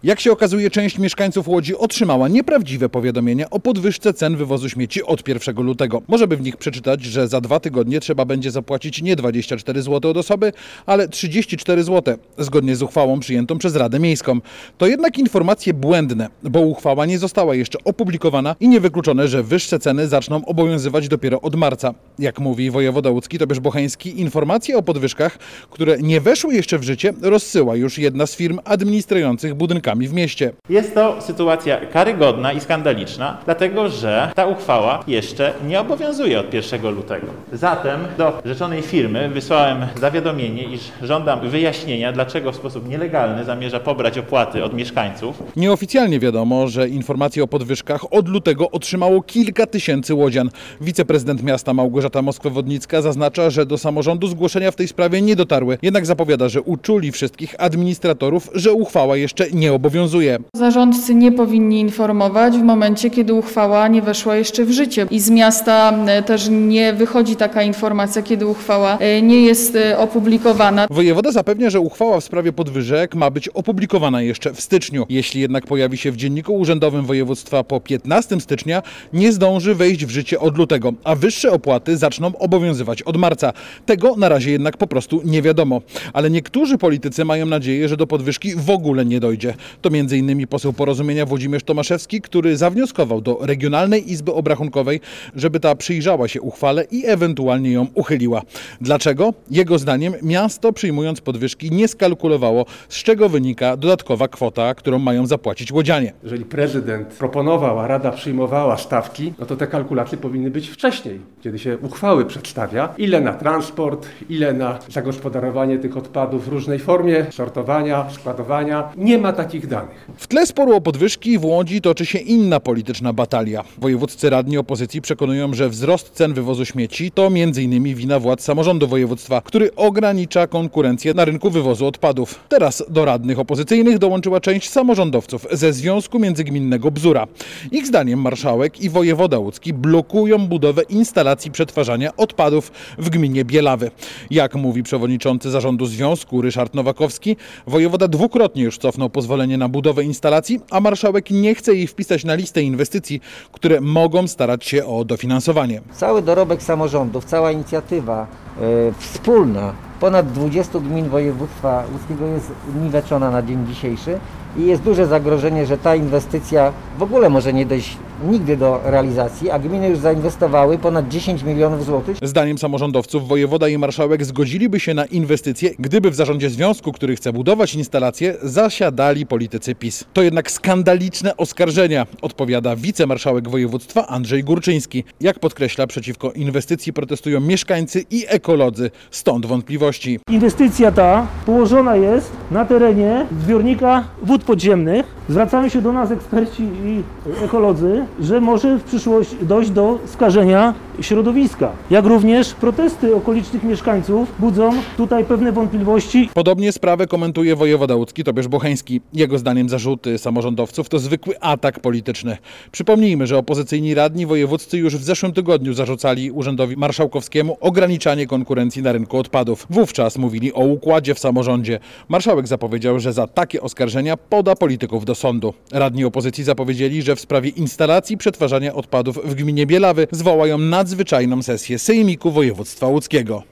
Jak się okazuje, część mieszkańców Łodzi otrzymała nieprawdziwe powiadomienia o podwyżce cen wywozu śmieci od 1 lutego. Może by w nich przeczytać, że za 2 tygodnie trzeba będzie zapłacić nie 24 zł od osoby, ale 34 zł, zgodnie z uchwałą przyjętą przez Radę Miejską. To jednak informacje błędne, bo uchwała nie została jeszcze opublikowana i niewykluczone, że wyższe ceny zaczną obowiązywać dopiero od marca. Jak mówi wojewoda łódzki Tobiasz Bocheński, informacje o podwyżkach, które nie weszły jeszcze w życie, rozsyła już jedna z firm administrujących budynkami w mieście. Jest to sytuacja karygodna i skandaliczna, dlatego że ta uchwała jeszcze nie obowiązuje od 1 lutego. Zatem do rzeczonej firmy wysłałem zawiadomienie, iż żądam wyjaśnienia, dlaczego w sposób nielegalny zamierza pobrać opłaty od mieszkańców. Nieoficjalnie wiadomo, że informacje o podwyżkach od lutego otrzymało kilka tysięcy łodzian. Wiceprezydent miasta Małgorzata Moskwa-Wodnicka zaznacza, że do samorządu zgłoszenia w tej sprawie nie dotarły. Jednak zapowiada, że uczuli wszystkich administratorów, że uchwała jeszcze nie obowiązuje. Zarządcy nie powinni informować w momencie, kiedy uchwała nie weszła jeszcze w życie. I z miasta też nie wychodzi taka informacja, kiedy uchwała nie jest opublikowana. Wojewoda zapewnia, że uchwała w sprawie podwyżek ma być opublikowana jeszcze w styczniu. Jeśli jednak pojawi się w Dzienniku Urzędowym Województwa po 15 stycznia, nie zdąży wejść w życie od lutego, a wyższe opłaty zaczną obowiązywać od marca. Tego na razie jednak po prostu nie wiadomo. Ale niektórzy politycy mają nadzieję, że do podwyżki w ogóle nie dojdzie. To m.in. poseł Porozumienia Włodzimierz Tomaszewski, który zawnioskował do Regionalnej Izby Obrachunkowej, żeby ta przyjrzała się uchwale i ewentualnie ją uchyliła. Dlaczego? Jego zdaniem miasto, przyjmując podwyżki, nie skalkulowało, z czego wynika dodatkowa kwota, którą mają zapłacić łodzianie. Jeżeli prezydent proponował, a Rada przyjmowała stawki, no to te kalkulacje powinny być wcześniej, kiedy się uchwały przedstawia. Ile na transport, ile na zagospodarowanie tych odpadów w różnej formie, sortowania, składowania. Nie ma takich danych. W tle sporu o podwyżki w Łodzi toczy się inna polityczna batalia. Wojewódzcy radni opozycji przekonują, że wzrost cen wywozu śmieci to m.in. wina władz samorządu województwa, który ogranicza konkurencję na rynku wywozu odpadów. Teraz do radnych opozycyjnych dołączyła część samorządowców ze Związku Międzygminnego Bzura. Ich zdaniem marszałek i wojewoda łódzki blokują budowę instalacji przetwarzania odpadów w gminie Bielawy. Jak mówi przewodniczący zarządu związku Ryszard Nowakowski, wojewoda dwukrotnie już cofnął pozwolenie na budowę instalacji, a marszałek nie chce jej wpisać na listę inwestycji, które mogą starać się o dofinansowanie. Cały dorobek samorządów, cała inicjatywa wspólna ponad 20 gmin województwa łódzkiego jest niweczona na dzień dzisiejszy i jest duże zagrożenie, że ta inwestycja w ogóle może nie dojść nigdy do realizacji, a gminy już zainwestowały ponad 10 milionów złotych. Zdaniem samorządowców wojewoda i marszałek zgodziliby się na inwestycje, gdyby w zarządzie związku, który chce budować instalacje, zasiadali politycy PiS. To jednak skandaliczne oskarżenia, odpowiada wicemarszałek województwa Andrzej Górczyński. Jak podkreśla, przeciwko inwestycji protestują mieszkańcy i ekolodzy, stąd wątpliwości. Inwestycja ta położona jest na terenie zbiornika wód podziemnych. Zwracają się do nas eksperci i ekolodzy, że może w przyszłości dojść do skażenia środowiska. Jak również protesty okolicznych mieszkańców budzą tutaj pewne wątpliwości. Podobnie sprawę komentuje wojewoda łódzki Tobiasz Bocheński. Jego zdaniem zarzuty samorządowców to zwykły atak polityczny. Przypomnijmy, że opozycyjni radni wojewódzcy już w zeszłym tygodniu zarzucali urzędowi marszałkowskiemu ograniczanie konkurencji na rynku odpadów. Wówczas mówili o układzie w samorządzie. Marszałek zapowiedział, że za takie oskarżenia poda polityków do sądu. Radni opozycji zapowiedzieli, że w sprawie instalacji przetwarzania odpadów w gminie Bielawy zwołają nadzwyczajną sesję Sejmiku Województwa Łódzkiego.